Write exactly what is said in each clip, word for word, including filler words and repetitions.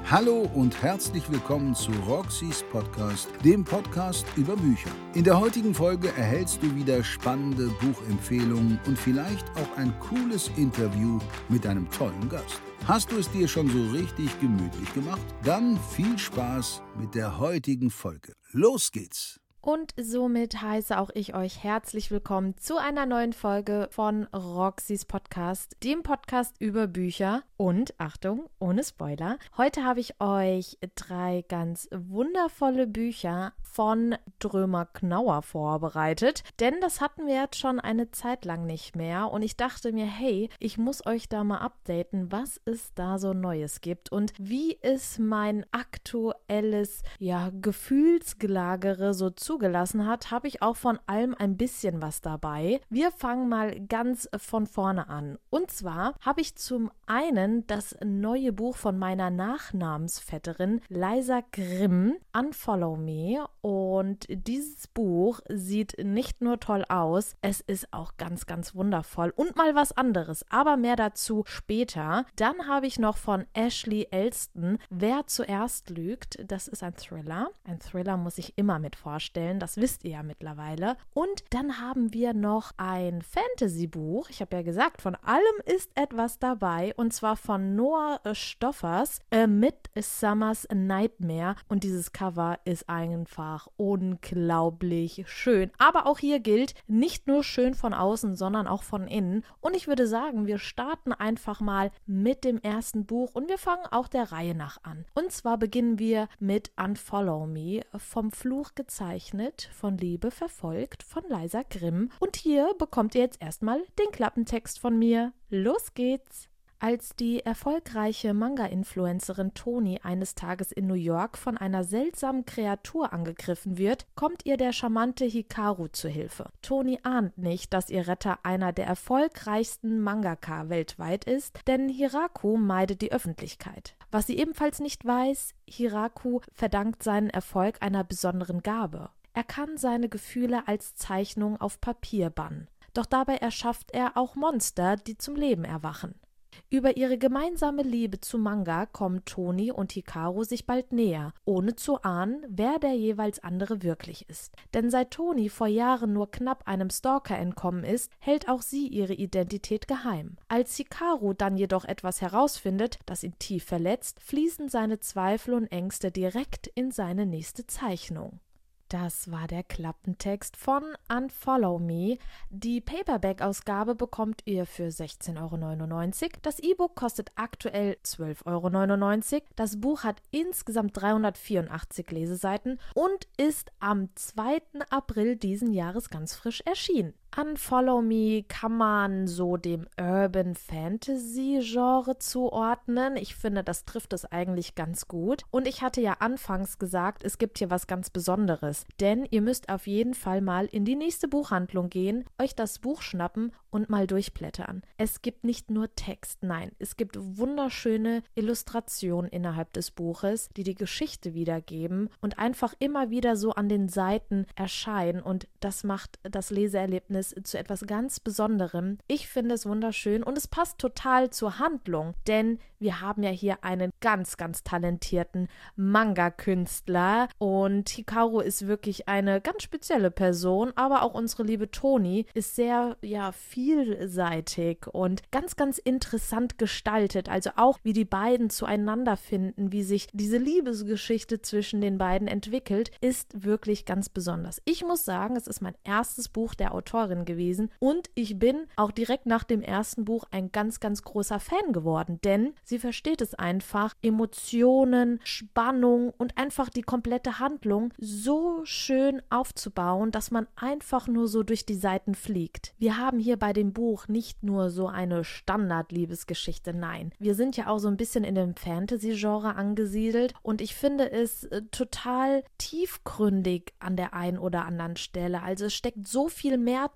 Hallo und herzlich willkommen zu Roxys Podcast, dem Podcast über Bücher. In der heutigen Folge erhältst du wieder spannende Buchempfehlungen und vielleicht auch ein cooles Interview mit einem tollen Gast. Hast du es dir schon so richtig gemütlich gemacht? Dann viel Spaß mit der heutigen Folge. Los geht's! Und somit heiße auch ich euch herzlich willkommen zu einer neuen Folge von Roxys Podcast, dem Podcast über Bücher. Und Achtung, ohne Spoiler, heute habe ich euch drei ganz wundervolle Bücher von Drömer Knauer vorbereitet, denn das hatten wir jetzt schon eine Zeit lang nicht mehr und ich dachte mir, hey, ich muss euch da mal updaten, was es da so Neues gibt und wie es mein aktuelles, ja, Gefühlsgelagere so zugelassen hat, habe ich auch von allem ein bisschen was dabei. Wir fangen mal ganz von vorne an. Und zwar habe ich zum einen das neue Buch von meiner Nachnamensvetterin Liza Grimm, Unfollow Me. Und dieses Buch sieht nicht nur toll aus, es ist auch ganz, ganz wundervoll und mal was anderes, aber mehr dazu später. Dann habe ich noch von Ashley Elston Wer zuerst lügt. Das ist ein Thriller. Ein Thriller muss ich immer mit vorstellen, das wisst ihr ja mittlerweile. Und dann haben wir noch ein Fantasy-Buch. Ich habe ja gesagt, von allem ist etwas dabei und zwar von Noah Stoffers äh, mit Summer's Nightmare und dieses Cover ist einfach unglaublich schön. Aber auch hier gilt, nicht nur schön von außen, sondern auch von innen. Und ich würde sagen, wir starten einfach mal mit dem ersten Buch und wir fangen auch der Reihe nach an. Und zwar beginnen wir mit Unfollow Me, vom Fluch gezeichnet, von Liebe verfolgt, von Liza Grimm. Und hier bekommt ihr jetzt erstmal den Klappentext von mir. Los geht's! Als die erfolgreiche Manga-Influencerin Toni eines Tages in New York von einer seltsamen Kreatur angegriffen wird, kommt ihr der charmante Hikaru zu Hilfe. Toni ahnt nicht, dass ihr Retter einer der erfolgreichsten Mangaka weltweit ist, denn Hiraku meidet die Öffentlichkeit. Was sie ebenfalls nicht weiß, Hiraku verdankt seinen Erfolg einer besonderen Gabe. Er kann seine Gefühle als Zeichnung auf Papier bannen. Doch dabei erschafft er auch Monster, die zum Leben erwachen. Über ihre gemeinsame Liebe zu Manga kommen Toni und Hikaru sich bald näher, ohne zu ahnen, wer der jeweils andere wirklich ist. Denn seit Toni vor Jahren nur knapp einem Stalker entkommen ist, hält auch sie ihre Identität geheim. Als Hikaru dann jedoch etwas herausfindet, das ihn tief verletzt, fließen seine Zweifel und Ängste direkt in seine nächste Zeichnung. Das war der Klappentext von Unfollow Me. Die Paperback-Ausgabe bekommt ihr für sechzehn Euro neunundneunzig. Das E-Book kostet aktuell zwölf Euro neunundneunzig. Das Buch hat insgesamt dreihundertvierundachtzig Leseseiten und ist am zweiten April diesen Jahres ganz frisch erschienen. Unfollow Me kann man so dem Urban Fantasy Genre zuordnen. Ich finde, das trifft es eigentlich ganz gut. Und ich hatte ja anfangs gesagt, es gibt hier was ganz Besonderes. Denn ihr müsst auf jeden Fall mal in die nächste Buchhandlung gehen, euch das Buch schnappen und mal durchblättern. Es gibt nicht nur Text, nein, es gibt wunderschöne Illustrationen innerhalb des Buches, die die Geschichte wiedergeben und einfach immer wieder so an den Seiten erscheinen und das macht das Leseerlebnis zu etwas ganz Besonderem. Ich finde es wunderschön und es passt total zur Handlung, denn wir haben ja hier einen ganz, ganz talentierten Manga-Künstler und Hikaru ist wirklich eine ganz spezielle Person, aber auch unsere liebe Toni ist sehr, ja, vielseitig und ganz, ganz interessant gestaltet, also auch wie die beiden zueinander finden, wie sich diese Liebesgeschichte zwischen den beiden entwickelt, ist wirklich ganz besonders. Ich muss sagen, es ist mein erstes Buch der Autorin gewesen und ich bin auch direkt nach dem ersten Buch ein ganz, ganz großer Fan geworden, denn sie versteht es einfach, Emotionen, Spannung und einfach die komplette Handlung so schön aufzubauen, dass man einfach nur so durch die Seiten fliegt. Wir haben hier bei dem Buch nicht nur so eine Standard-Liebesgeschichte, nein. Wir sind ja auch so ein bisschen in dem Fantasy-Genre angesiedelt und ich finde es äh, total tiefgründig an der einen oder anderen Stelle. Also es steckt so viel mehr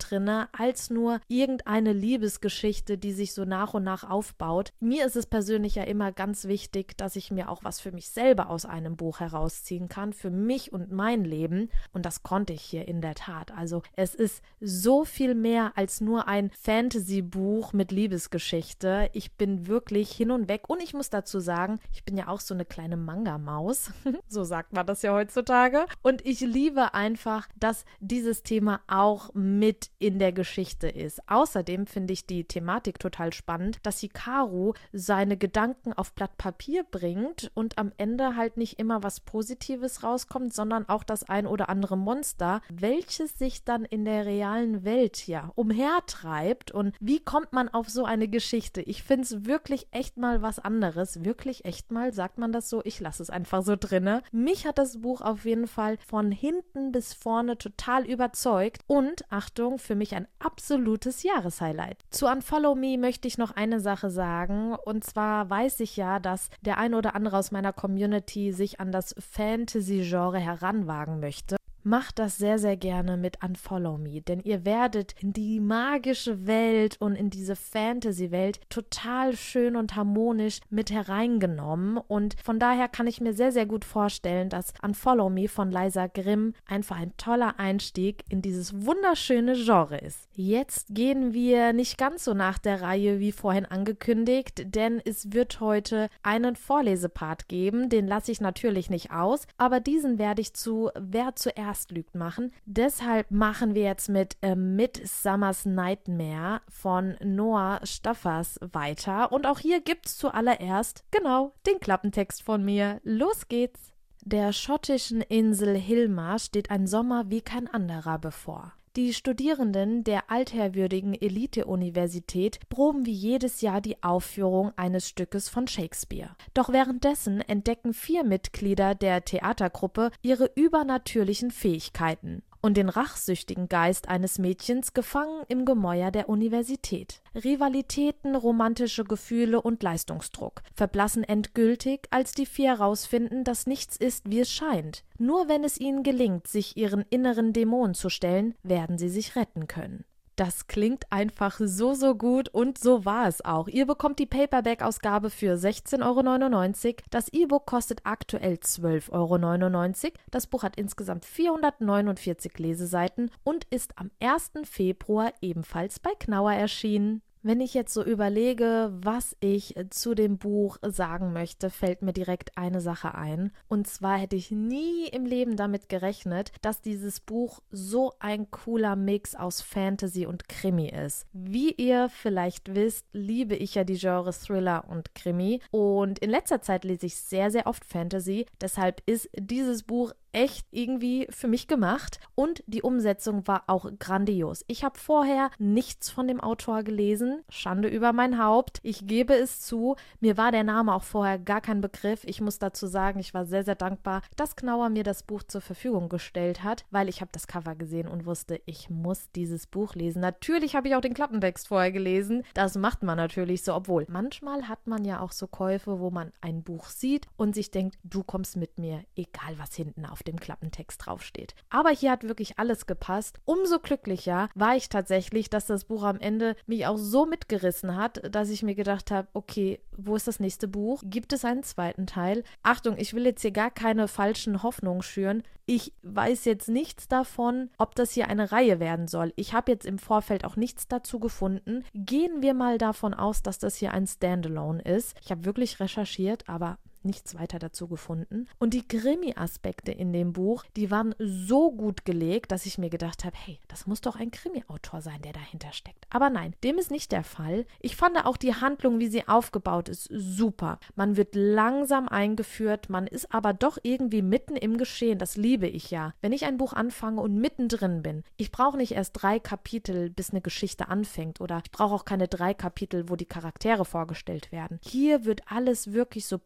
drinne als nur irgendeine Liebesgeschichte, die sich so nach und nach aufbaut. Mir ist es persönlich ja immer ganz wichtig, dass ich mir auch was für mich selber aus einem Buch herausziehen kann, für mich und mein Leben. Und das konnte ich hier in der Tat. Also es ist so viel mehr als nur ein Fantasy-Buch mit Liebesgeschichte. Ich bin wirklich hin und weg. Und ich muss dazu sagen, ich bin ja auch so eine kleine Manga-Maus. So sagt man das ja heutzutage. Und ich liebe einfach, dass dieses Thema auch mit in der Geschichte ist. Außerdem finde ich die Thematik total spannend, dass Hikaru seine Gedanken auf Blatt Papier bringt und am Ende halt nicht immer was Positives rauskommt, sondern auch das ein oder andere Monster, welches sich dann in der realen Welt ja umhertreibt. Und wie kommt man auf so eine Geschichte? Ich finde es wirklich echt mal was anderes. Wirklich echt mal, sagt man das so? Ich lasse es einfach so drinne. Mich hat das Buch auf jeden Fall von hinten bis vorne total überzeugt und, Achtung, für mich ein absolutes Jahreshighlight. Zu Unfollow Me möchte ich noch eine Sache sagen, und zwar weiß ich ja, dass der ein oder andere aus meiner Community sich an das Fantasy-Genre heranwagen möchte. Macht das sehr, sehr gerne mit Unfollow Me, denn ihr werdet in die magische Welt und in diese Fantasy-Welt total schön und harmonisch mit hereingenommen, und von daher kann ich mir sehr, sehr gut vorstellen, dass Unfollow Me von Liza Grimm einfach ein toller Einstieg in dieses wunderschöne Genre ist. Jetzt gehen wir nicht ganz so nach der Reihe wie vorhin angekündigt, denn es wird heute einen Vorlesepart geben, den lasse ich natürlich nicht aus, aber diesen werde ich zu Wer zuerst lügt machen. Deshalb machen wir jetzt mit äh, Midsummer's Nightmare von Noah Staffers weiter. Und auch hier gibt es zuallererst, genau, den Klappentext von mir. Los geht's! Der schottischen Insel Hilma steht ein Sommer wie kein anderer bevor. Die Studierenden der altehrwürdigen Elite-Universität proben wie jedes Jahr die Aufführung eines Stückes von Shakespeare. Doch währenddessen entdecken vier Mitglieder der Theatergruppe ihre übernatürlichen Fähigkeiten und den rachsüchtigen Geist eines Mädchens gefangen im Gemäuer der Universität. Rivalitäten, romantische Gefühle und Leistungsdruck verblassen endgültig, als die vier herausfinden, dass nichts ist, wie es scheint. Nur wenn es ihnen gelingt, sich ihren inneren Dämonen zu stellen, werden sie sich retten können. Das klingt einfach so, so gut, und so war es auch. Ihr bekommt die Paperback-Ausgabe für sechzehn Euro neunundneunzig. Das E-Book kostet aktuell zwölf Euro neunundneunzig. Das Buch hat insgesamt vierhundertneunundvierzig Leseseiten und ist am ersten Februar ebenfalls bei Knauer erschienen. Wenn ich jetzt so überlege, was ich zu dem Buch sagen möchte, fällt mir direkt eine Sache ein. Und zwar hätte ich nie im Leben damit gerechnet, dass dieses Buch so ein cooler Mix aus Fantasy und Krimi ist. Wie ihr vielleicht wisst, liebe ich ja die Genres Thriller und Krimi. Und in letzter Zeit lese ich sehr, sehr oft Fantasy. Deshalb ist dieses Buch echt irgendwie für mich gemacht, und die Umsetzung war auch grandios. Ich habe vorher nichts von dem Autor gelesen, Schande über mein Haupt, ich gebe es zu, mir war der Name auch vorher gar kein Begriff. Ich muss dazu sagen, ich war sehr, sehr dankbar, dass Knauer mir das Buch zur Verfügung gestellt hat, weil ich habe das Cover gesehen und wusste, ich muss dieses Buch lesen. Natürlich habe ich auch den Klappentext vorher gelesen, das macht man natürlich so, obwohl manchmal hat man ja auch so Käufe, wo man ein Buch sieht und sich denkt, du kommst mit mir, egal was hinten auf dem Klappentext draufsteht. Aber hier hat wirklich alles gepasst. Umso glücklicher war ich tatsächlich, dass das Buch am Ende mich auch so mitgerissen hat, dass ich mir gedacht habe, okay, wo ist das nächste Buch? Gibt es einen zweiten Teil? Achtung, ich will jetzt hier gar keine falschen Hoffnungen schüren. Ich weiß jetzt nichts davon, ob das hier eine Reihe werden soll. Ich habe jetzt im Vorfeld auch nichts dazu gefunden. Gehen wir mal davon aus, dass das hier ein Standalone ist. Ich habe wirklich recherchiert, aber nichts weiter dazu gefunden. Und die Krimi-Aspekte in dem Buch, die waren so gut gelegt, dass ich mir gedacht habe, hey, das muss doch ein Krimi-Autor sein, der dahinter steckt. Aber nein, dem ist nicht der Fall. Ich fand auch die Handlung, wie sie aufgebaut ist, super. Man wird langsam eingeführt, man ist aber doch irgendwie mitten im Geschehen. Das liebe ich ja. Wenn ich ein Buch anfange und mittendrin bin, ich brauche nicht erst drei Kapitel, bis eine Geschichte anfängt, oder ich brauche auch keine drei Kapitel, wo die Charaktere vorgestellt werden. Hier wird alles wirklich so parallel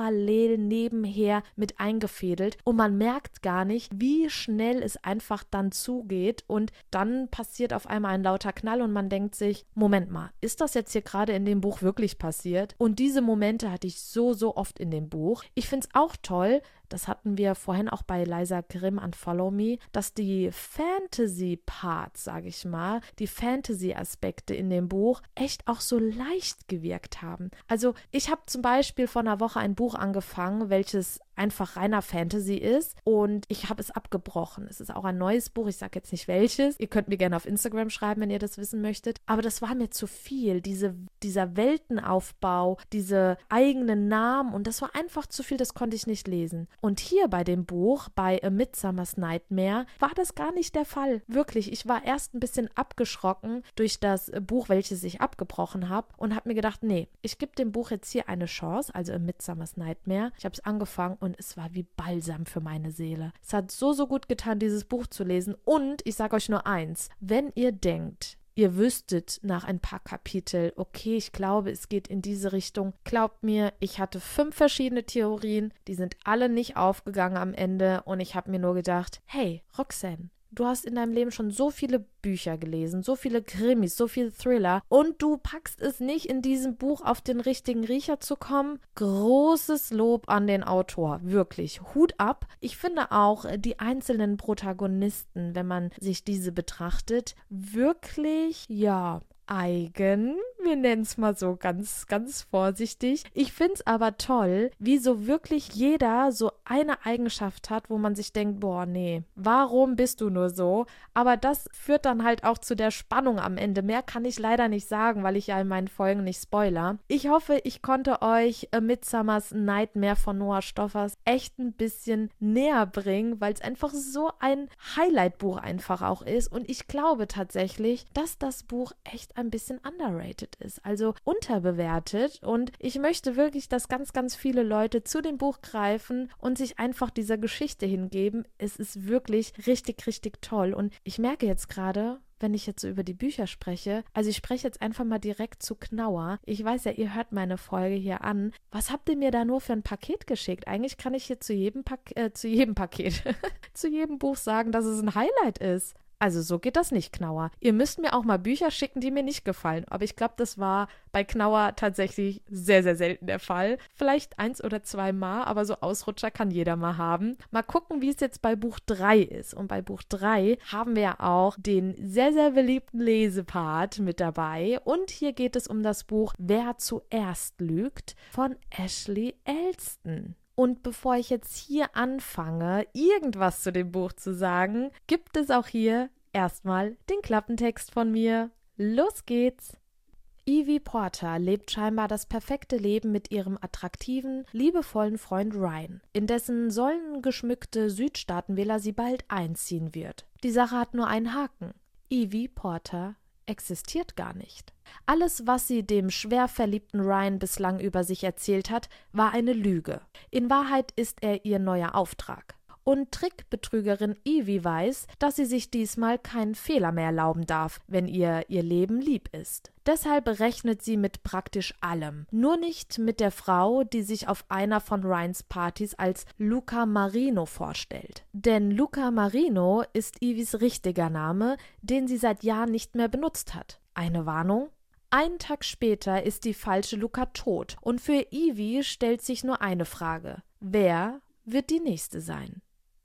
parallel nebenher mit eingefädelt und man merkt gar nicht, wie schnell es einfach dann zugeht und dann passiert auf einmal ein lauter Knall und man denkt sich, Moment mal, ist das jetzt hier gerade in dem Buch wirklich passiert? Und diese Momente hatte ich so, so oft in dem Buch. Ich finde es auch toll, das hatten wir vorhin auch bei Liza Grimm an Follow Me, dass die Fantasy-Parts, sage ich mal, die Fantasy-Aspekte in dem Buch echt auch so leicht gewirkt haben. Also ich habe zum Beispiel vor einer Woche ein Buch angefangen, welches einfach reiner Fantasy ist und ich habe es abgebrochen. Es ist auch ein neues Buch, ich sage jetzt nicht welches. Ihr könnt mir gerne auf Instagram schreiben, wenn ihr das wissen möchtet. Aber das war mir zu viel, diese, dieser Weltenaufbau, diese eigenen Namen und das war einfach zu viel, das konnte ich nicht lesen. Und hier bei dem Buch, bei A Midsummer's Nightmare, war das gar nicht der Fall. Wirklich, ich war erst ein bisschen abgeschrocken durch das Buch, welches ich abgebrochen habe und habe mir gedacht, nee, ich gebe dem Buch jetzt hier eine Chance, also A Midsummer's Nightmare. Ich habe es angefangen und es war wie Balsam für meine Seele. Es hat so, so gut getan, dieses Buch zu lesen. Und ich sage euch nur eins, wenn ihr denkt, ihr wüsstet nach ein paar Kapitel, okay, ich glaube, es geht in diese Richtung. Glaubt mir, ich hatte fünf verschiedene Theorien, die sind alle nicht aufgegangen am Ende und ich habe mir nur gedacht, hey, Roxanne, du hast in deinem Leben schon so viele Bücher gelesen, so viele Krimis, so viele Thriller und du packst es nicht in diesem Buch auf den richtigen Riecher zu kommen. Großes Lob an den Autor, wirklich. Hut ab. Ich finde auch die einzelnen Protagonisten, wenn man sich diese betrachtet, wirklich, ja, eigen, wir nennen es mal so ganz, ganz vorsichtig. Ich finde es aber toll, wie so wirklich jeder so eine Eigenschaft hat, wo man sich denkt, boah, nee, warum bist du nur so? Aber das führt dann halt auch zu der Spannung am Ende. Mehr kann ich leider nicht sagen, weil ich ja in meinen Folgen nicht spoiler. Ich hoffe, ich konnte euch A Midsummer's Nightmare von Noah Stoffers echt ein bisschen näher bringen, weil es einfach so ein Highlight-Buch einfach auch ist und ich glaube tatsächlich, dass das Buch echt ein bisschen underrated ist, also unterbewertet und ich möchte wirklich, dass ganz, ganz viele Leute zu dem Buch greifen und sich einfach dieser Geschichte hingeben. Es ist wirklich richtig, richtig toll und ich merke jetzt gerade, wenn ich jetzt so über die Bücher spreche, also ich spreche jetzt einfach mal direkt zu Knauer. Ich weiß ja, ihr hört meine Folge hier an. Was habt ihr mir da nur für ein Paket geschickt? Eigentlich kann ich hier zu jedem, Pak- äh, zu jedem Paket, zu jedem Buch sagen, dass es ein Highlight ist. Also so geht das nicht, Knauer. Ihr müsst mir auch mal Bücher schicken, die mir nicht gefallen. Aber ich glaube, das war bei Knauer tatsächlich sehr, sehr selten der Fall. Vielleicht eins oder zwei Mal, aber so Ausrutscher kann jeder mal haben. Mal gucken, wie es jetzt bei Buch drei ist. Und bei Buch drei haben wir ja auch den sehr, sehr beliebten Lesepart mit dabei. Und hier geht es um das Buch Wer zuerst lügt von Ashley Elston. Und bevor ich jetzt hier anfange, irgendwas zu dem Buch zu sagen, gibt es auch hier erstmal den Klappentext von mir. Los geht's! Evie Porter lebt scheinbar das perfekte Leben mit ihrem attraktiven, liebevollen Freund Ryan, in dessen säulengeschmückte Südstaatenvilla sie bald einziehen wird. Die Sache hat nur einen Haken. Evie Porter existiert gar nicht. Alles, was sie dem schwer verliebten Ryan bislang über sich erzählt hat, war eine Lüge. In Wahrheit ist er ihr neuer Auftrag. Und Trickbetrügerin Evie weiß, dass sie sich diesmal keinen Fehler mehr erlauben darf, wenn ihr ihr Leben lieb ist. Deshalb rechnet sie mit praktisch allem. Nur nicht mit der Frau, die sich auf einer von Ryans Partys als Luca Marino vorstellt. Denn Luca Marino ist Evies richtiger Name, den sie seit Jahren nicht mehr benutzt hat. Eine Warnung? Einen Tag später ist die falsche Luca tot und für Evie stellt sich nur eine Frage. Wer wird die nächste sein?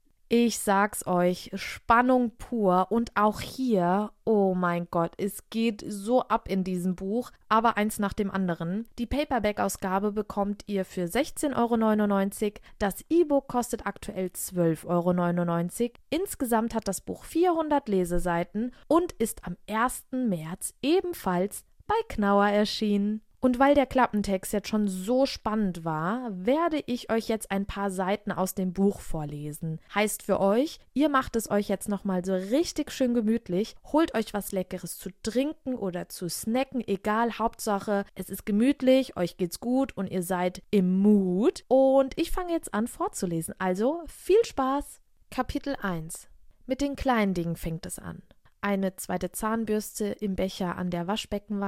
Ich sag's euch, Spannung pur und auch hier, oh mein Gott, es geht so ab in diesem Buch, aber eins nach dem anderen. Die Paperback-Ausgabe bekommt ihr für sechzehn Euro neunundneunzig, das E-Book kostet aktuell zwölf Euro neunundneunzig, insgesamt hat das Buch vierhundert Leseseiten und ist am ersten März ebenfalls bei Knauer erschienen. Und weil der Klappentext jetzt schon so spannend war, werde ich euch jetzt ein paar Seiten aus dem Buch vorlesen. Heißt für euch, ihr macht es euch jetzt nochmal so richtig schön gemütlich, holt euch was Leckeres zu trinken oder zu snacken, egal, Hauptsache, es ist gemütlich, euch geht's gut und ihr seid im Mood. Und ich fange jetzt an vorzulesen, also viel Spaß! Kapitel eins. Mit den kleinen Dingen fängt es an. Eine zweite Zahnbürste im Becher an der Waschbeckenwand,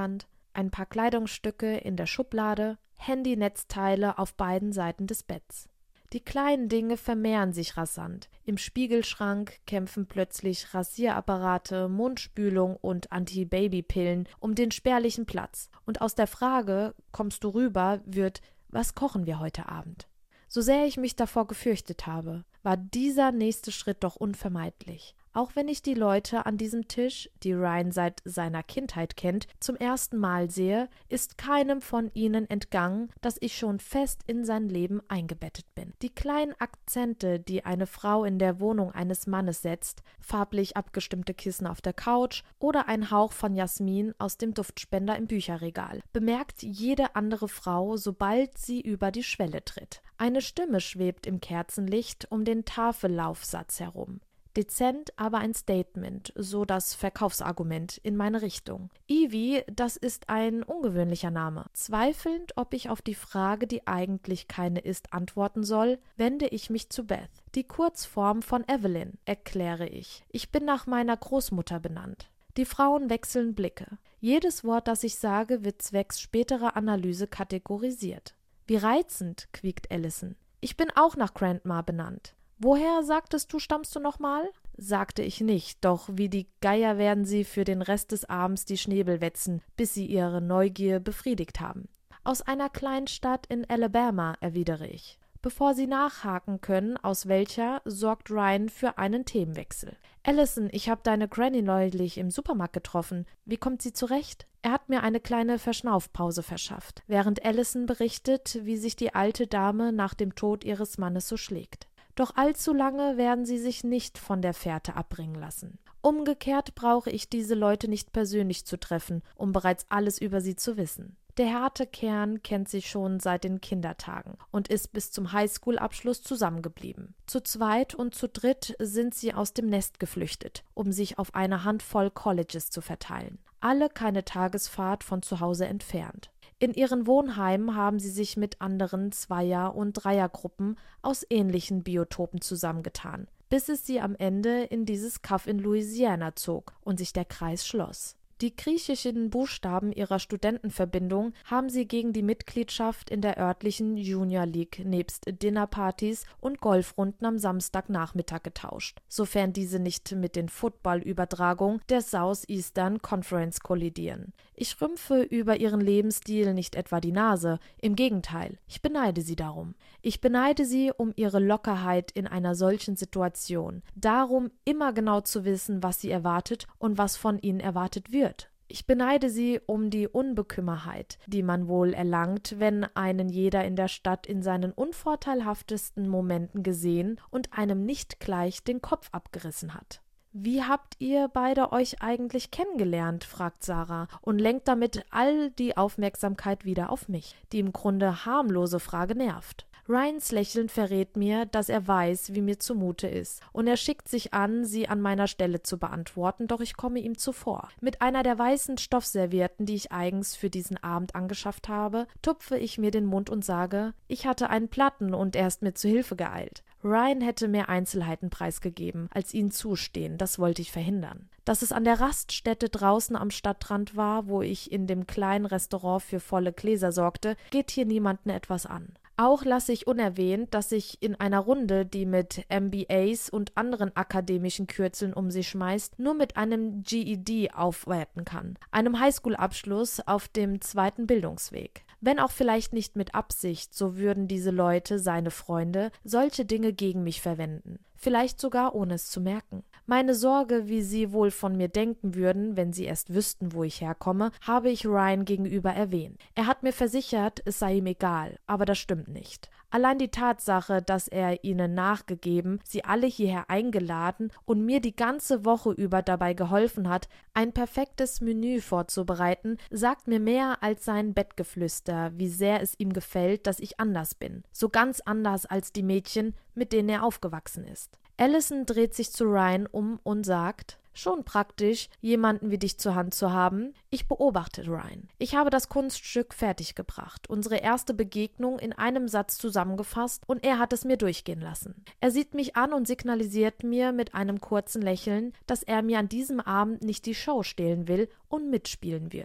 ein paar Kleidungsstücke in der Schublade, Handynetzteile auf beiden Seiten des Betts. Die kleinen Dinge vermehren sich rasant. Im Spiegelschrank kämpfen plötzlich Rasierapparate, Mundspülung und Anti-Baby-Pillen um den spärlichen Platz. Und aus der Frage, kommst du rüber, wird, was kochen wir heute Abend? So sehr ich mich davor gefürchtet habe, war dieser nächste Schritt doch unvermeidlich. Auch wenn ich die Leute an diesem Tisch, die Ryan seit seiner Kindheit kennt, zum ersten Mal sehe, ist keinem von ihnen entgangen, dass ich schon fest in sein Leben eingebettet bin. Die kleinen Akzente, die eine Frau in der Wohnung eines Mannes setzt, farblich abgestimmte Kissen auf der Couch oder ein Hauch von Jasmin aus dem Duftspender im Bücherregal, bemerkt jede andere Frau, sobald sie über die Schwelle tritt. Eine Stimme schwebt im Kerzenlicht um den Tafellaufsatz herum. Dezent, aber ein Statement, so das Verkaufsargument in meine Richtung. Evie, das ist ein ungewöhnlicher Name. Zweifelnd, ob ich auf die Frage, die eigentlich keine ist, antworten soll, wende ich mich zu Beth. Die Kurzform von Evelyn, erkläre ich. Ich bin nach meiner Großmutter benannt. Die Frauen wechseln Blicke. Jedes Wort, das ich sage, wird zwecks späterer Analyse kategorisiert. Wie reizend, quiekt Allison. Ich bin auch nach Grandma benannt. »Woher, sagtest du, stammst du nochmal?« Sagte ich nicht, doch wie die Geier werden sie für den Rest des Abends die Schnäbel wetzen, bis sie ihre Neugier befriedigt haben. »Aus einer Kleinstadt in Alabama«, erwidere ich. Bevor sie nachhaken können, aus welcher, sorgt Ryan für einen Themenwechsel. »Allison, ich habe deine Granny neulich im Supermarkt getroffen. Wie kommt sie zurecht?« Er hat mir eine kleine Verschnaufpause verschafft, während Allison berichtet, wie sich die alte Dame nach dem Tod ihres Mannes so schlägt. Doch allzu lange werden sie sich nicht von der Fährte abbringen lassen. Umgekehrt brauche ich diese Leute nicht persönlich zu treffen, um bereits alles über sie zu wissen. Der harte Kern kennt sie schon seit den Kindertagen und ist bis zum Highschool-Abschluss zusammengeblieben. Zu zweit und zu dritt sind sie aus dem Nest geflüchtet, um sich auf eine Handvoll Colleges zu verteilen. Alle keine Tagesfahrt von zu Hause entfernt. In ihren Wohnheimen haben sie sich mit anderen Zweier- und Dreiergruppen aus ähnlichen Biotopen zusammengetan, bis es sie am Ende in dieses Kaff in Louisiana zog und sich der Kreis schloss. Die griechischen Buchstaben ihrer Studentenverbindung haben sie gegen die Mitgliedschaft in der örtlichen Junior League nebst Dinnerpartys und Golfrunden am Samstagnachmittag getauscht, sofern diese nicht mit den Football-Übertragungen der Southeastern Conference kollidieren. Ich rümpfe über ihren Lebensstil nicht etwa die Nase, im Gegenteil, ich beneide sie darum. Ich beneide sie um ihre Lockerheit in einer solchen Situation, darum immer genau zu wissen, was sie erwartet und was von ihnen erwartet wird. Ich beneide sie um die Unbekümmerheit, die man wohl erlangt, wenn einen jeder in der Stadt in seinen unvorteilhaftesten Momenten gesehen und einem nicht gleich den Kopf abgerissen hat. »Wie habt ihr beide euch eigentlich kennengelernt?« fragt Sarah und lenkt damit all die Aufmerksamkeit wieder auf mich. Die im Grunde harmlose Frage nervt. Ryans Lächeln verrät mir, dass er weiß, wie mir zumute ist, und er schickt sich an, sie an meiner Stelle zu beantworten, doch ich komme ihm zuvor. Mit einer der weißen Stoffservietten, die ich eigens für diesen Abend angeschafft habe, tupfe ich mir den Mund und sage, ich hatte einen Platten und er ist mir zu Hilfe geeilt. Ryan hätte mehr Einzelheiten preisgegeben, als ihnen zustehen, das wollte ich verhindern. Dass es an der Raststätte draußen am Stadtrand war, wo ich in dem kleinen Restaurant für volle Gläser sorgte, geht hier niemanden etwas an. Auch lasse ich unerwähnt, dass ich in einer Runde, die mit M B As und anderen akademischen Kürzeln um sich schmeißt, nur mit einem G E D aufwerten kann, einem Highschool-Abschluss auf dem zweiten Bildungsweg. Wenn auch vielleicht nicht mit Absicht, so würden diese Leute, seine Freunde, solche Dinge gegen mich verwenden. Vielleicht sogar ohne es zu merken. Meine Sorge, wie sie wohl von mir denken würden, wenn sie erst wüssten, wo ich herkomme, habe ich Ryan gegenüber erwähnt. Er hat mir versichert, es sei ihm egal, aber das stimmt nicht. Allein die Tatsache, dass er ihnen nachgegeben, sie alle hierher eingeladen und mir die ganze Woche über dabei geholfen hat, ein perfektes Menü vorzubereiten, sagt mir mehr als sein Bettgeflüster, wie sehr es ihm gefällt, dass ich anders bin. So ganz anders als die Mädchen, mit denen er aufgewachsen ist. Allison dreht sich zu Ryan um und sagt, schon praktisch, jemanden wie dich zur Hand zu haben. Ich beobachte Ryan. Ich habe das Kunststück fertiggebracht, unsere erste Begegnung in einem Satz zusammengefasst und er hat es mir durchgehen lassen. Er sieht mich an und signalisiert mir mit einem kurzen Lächeln, dass er mir an diesem Abend nicht die Show stehlen will und mitspielen wird.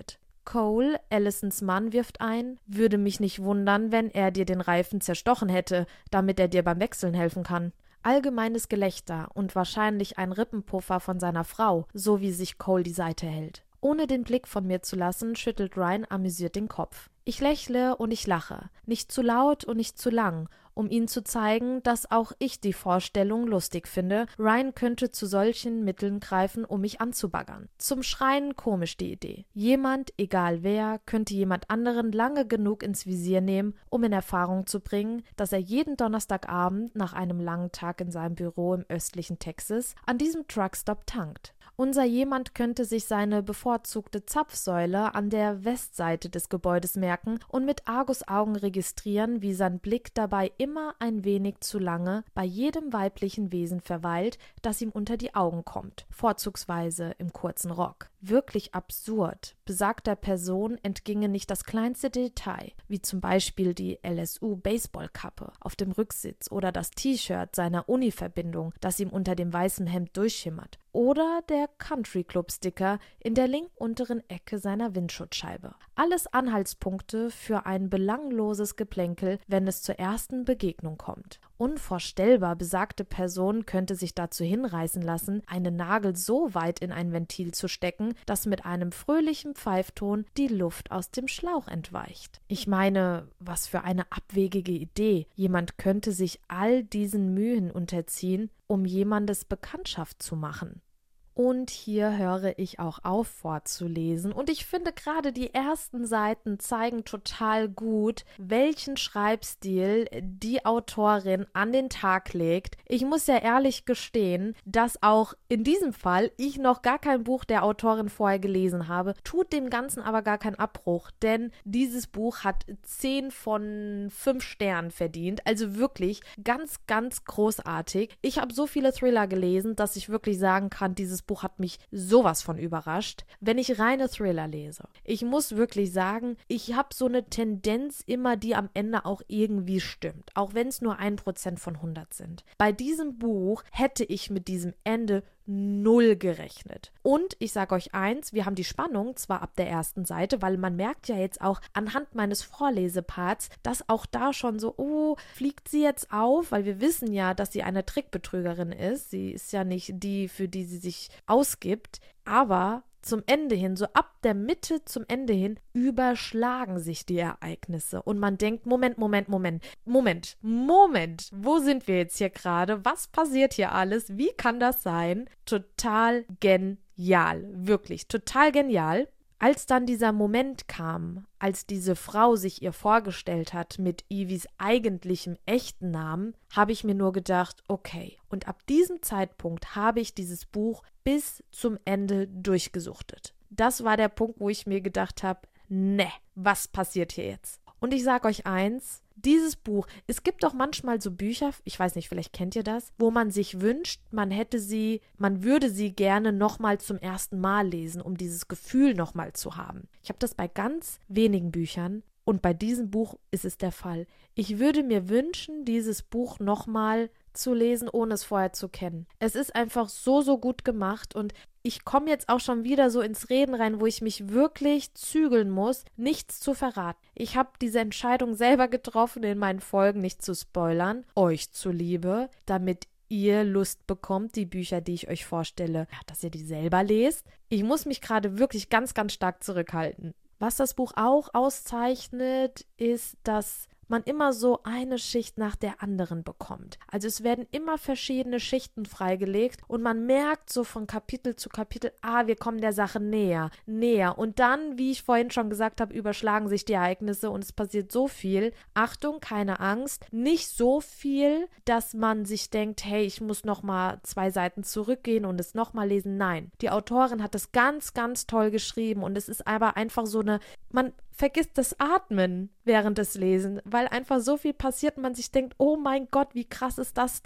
Cole, Allisons Mann, wirft ein: Würde mich nicht wundern, wenn er dir den Reifen zerstochen hätte, damit er dir beim Wechseln helfen kann. Allgemeines Gelächter und wahrscheinlich ein Rippenpuffer von seiner Frau, so wie sich Cole die Seite hält. Ohne den Blick von mir zu lassen, schüttelt Ryan amüsiert den Kopf. Ich lächle und ich lache, nicht zu laut und nicht zu lang, um ihnen zu zeigen, dass auch ich die Vorstellung lustig finde, Ryan könnte zu solchen Mitteln greifen, um mich anzubaggern. Zum Schreien komisch die Idee. Jemand, egal wer, könnte jemand anderen lange genug ins Visier nehmen, um in Erfahrung zu bringen, dass er jeden Donnerstagabend nach einem langen Tag in seinem Büro im östlichen Texas an diesem Truckstop tankt. Unser jemand könnte sich seine bevorzugte Zapfsäule an der Westseite des Gebäudes merken und mit Argusaugen registrieren, wie sein Blick dabei immer ein wenig zu lange bei jedem weiblichen Wesen verweilt, das ihm unter die Augen kommt, vorzugsweise im kurzen Rock. Wirklich absurd. Besagter Person entginge nicht das kleinste Detail, wie zum Beispiel die L S U-Baseballkappe auf dem Rücksitz oder das T-Shirt seiner Uni-Verbindung, das ihm unter dem weißen Hemd durchschimmert. Oder der Country-Club-Sticker in der linken unteren Ecke seiner Windschutzscheibe. Alles Anhaltspunkte für ein belangloses Geplänkel, wenn es zur ersten Begegnung kommt. Unvorstellbar, besagte Person könnte sich dazu hinreißen lassen, einen Nagel so weit in ein Ventil zu stecken, dass mit einem fröhlichen Pfeifton die Luft aus dem Schlauch entweicht. Ich meine, was für eine abwegige Idee. Jemand könnte sich all diesen Mühen unterziehen, um jemandes Bekanntschaft zu machen. Und hier höre ich auch auf vorzulesen. Und ich finde, gerade die ersten Seiten zeigen total gut, welchen Schreibstil die Autorin an den Tag legt. Ich muss ja ehrlich gestehen, dass auch in diesem Fall ich noch gar kein Buch der Autorin vorher gelesen habe, tut dem Ganzen aber gar keinen Abbruch, denn dieses Buch hat zehn von fünf Sternen verdient. Also wirklich ganz, ganz großartig. Ich habe so viele Thriller gelesen, dass ich wirklich sagen kann, dieses Buch hat mich sowas von überrascht, wenn ich reine Thriller lese. Ich muss wirklich sagen, ich habe so eine Tendenz immer, die am Ende auch irgendwie stimmt, auch wenn es nur ein Prozent von hundert sind. Bei diesem Buch hätte ich mit diesem Ende null gerechnet. Und ich sage euch eins, wir haben die Spannung zwar ab der ersten Seite, weil man merkt ja jetzt auch anhand meines Vorleseparts, dass auch da schon so, oh, fliegt sie jetzt auf? Weil wir wissen ja, dass sie eine Trickbetrügerin ist. Sie ist ja nicht die, für die sie sich ausgibt. Aber zum Ende hin, so ab der Mitte zum Ende hin, überschlagen sich die Ereignisse. Und man denkt, Moment, Moment, Moment, Moment, Moment, wo sind wir jetzt hier gerade? Was passiert hier alles? Wie kann das sein? Total genial, wirklich, total genial. Als dann dieser Moment kam, als diese Frau sich ihr vorgestellt hat mit Evys eigentlichem echten Namen, habe ich mir nur gedacht, okay. Und ab diesem Zeitpunkt habe ich dieses Buch bis zum Ende durchgesuchtet. Das war der Punkt, wo ich mir gedacht habe, ne, was passiert hier jetzt? Und ich sage euch eins, dieses Buch, es gibt doch manchmal so Bücher, ich weiß nicht, vielleicht kennt ihr das, wo man sich wünscht, man hätte sie, man würde sie gerne nochmal zum ersten Mal lesen, um dieses Gefühl nochmal zu haben. Ich habe das bei ganz wenigen Büchern und bei diesem Buch ist es der Fall. Ich würde mir wünschen, dieses Buch nochmal zu lesen, ohne es vorher zu kennen. Es ist einfach so, so gut gemacht und ich komme jetzt auch schon wieder so ins Reden rein, wo ich mich wirklich zügeln muss, nichts zu verraten. Ich habe diese Entscheidung selber getroffen, in meinen Folgen nicht zu spoilern, euch zuliebe, damit ihr Lust bekommt, die Bücher, die ich euch vorstelle, ja, dass ihr die selber lest. Ich muss mich gerade wirklich ganz, ganz stark zurückhalten. Was das Buch auch auszeichnet, ist, dass man immer so eine Schicht nach der anderen bekommt. Also es werden immer verschiedene Schichten freigelegt und man merkt so von Kapitel zu Kapitel, ah, wir kommen der Sache näher, näher. Und dann, wie ich vorhin schon gesagt habe, überschlagen sich die Ereignisse und es passiert so viel. Achtung, keine Angst, nicht so viel, dass man sich denkt, hey, ich muss nochmal zwei Seiten zurückgehen und es nochmal lesen. Nein, die Autorin hat es ganz, ganz toll geschrieben und es ist aber einfach so eine, man vergisst das Atmen während des Lesens, weil einfach so viel passiert und man sich denkt, oh mein Gott, wie krass ist das denn?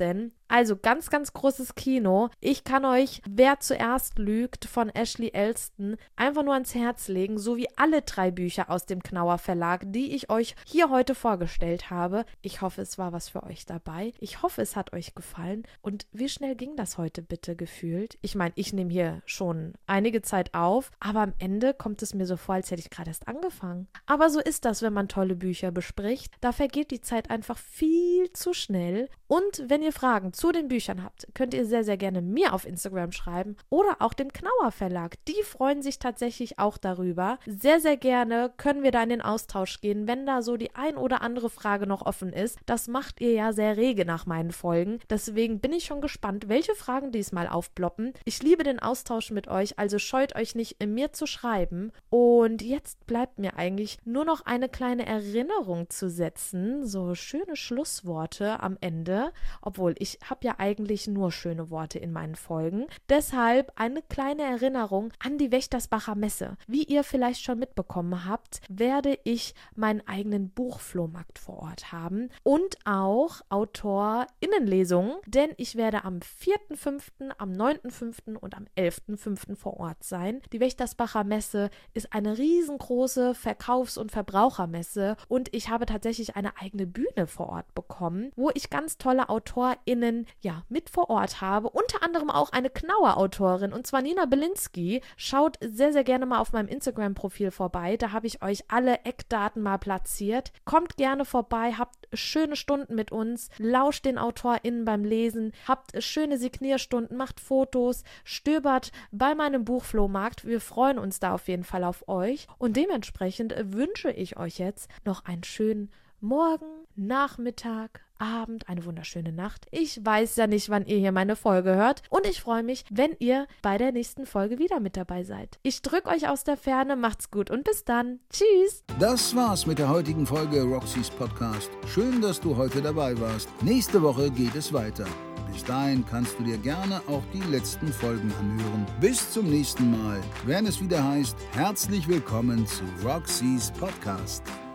Also ganz, ganz großes Kino. Ich kann euch Wer zuerst lügt von Ashley Elston einfach nur ans Herz legen, so wie alle drei Bücher aus dem Knauer Verlag, die ich euch hier heute vorgestellt habe. Ich hoffe, es war was für euch dabei. Ich hoffe, es hat euch gefallen. Und wie schnell ging das heute bitte gefühlt? Ich meine, ich nehme hier schon einige Zeit auf, aber am Ende kommt es mir so vor, als hätte ich gerade erst angefangen. Aber so ist das, wenn man tolle Bücher bespricht. Da vergeht die Zeit einfach viel zu schnell. Und wenn ihr Fragen zu den Büchern habt, könnt ihr sehr, sehr gerne mir auf Instagram schreiben oder auch dem Knauer Verlag. Die freuen sich tatsächlich auch darüber. Sehr, sehr gerne können wir da in den Austausch gehen, wenn da so die ein oder andere Frage noch offen ist. Das macht ihr ja sehr rege nach meinen Folgen. Deswegen bin ich schon gespannt, welche Fragen diesmal aufploppen. Ich liebe den Austausch mit euch, also scheut euch nicht, mir zu schreiben. Und jetzt bleibt mir eigentlich nur noch eine kleine Erinnerung zu setzen. So schöne Schlussworte am Ende. Obwohl, ich habe ja eigentlich nur schöne Worte in meinen Folgen. Deshalb eine kleine Erinnerung an die Wächtersbacher Messe. Wie ihr vielleicht schon mitbekommen habt, werde ich meinen eigenen Buchflohmarkt vor Ort haben und auch AutorInnenlesungen, denn ich werde am vierten fünften, am neunten fünften und am elften fünften vor Ort sein. Die Wächtersbacher Messe ist eine riesengroße Verkaufs- und Verbrauchermesse und ich habe tatsächlich eine eigene Bühne vor Ort bekommen, wo ich ganz tolle AutorInnen ja mit vor Ort habe, unter anderem auch eine Knauer Autorin und zwar Nina Belinsky. Schaut sehr, sehr gerne mal auf meinem Instagram-Profil vorbei, da habe ich euch alle Eckdaten mal platziert. Kommt gerne vorbei, habt schöne Stunden mit uns, lauscht den AutorInnen beim Lesen, habt schöne Signierstunden, macht Fotos, stöbert bei meinem Buchflohmarkt. Wir freuen uns da auf jeden Fall auf euch und dementsprechend wünsche ich euch jetzt noch einen schönen Morgen, Nachmittag, Abend, eine wunderschöne Nacht. Ich weiß ja nicht, wann ihr hier meine Folge hört und ich freue mich, wenn ihr bei der nächsten Folge wieder mit dabei seid. Ich drücke euch aus der Ferne, macht's gut und bis dann. Tschüss! Das war's mit der heutigen Folge Roxys Podcast. Schön, dass du heute dabei warst. Nächste Woche geht es weiter. Bis dahin kannst du dir gerne auch die letzten Folgen anhören. Bis zum nächsten Mal, wenn es wieder heißt, herzlich willkommen zu Roxys Podcast.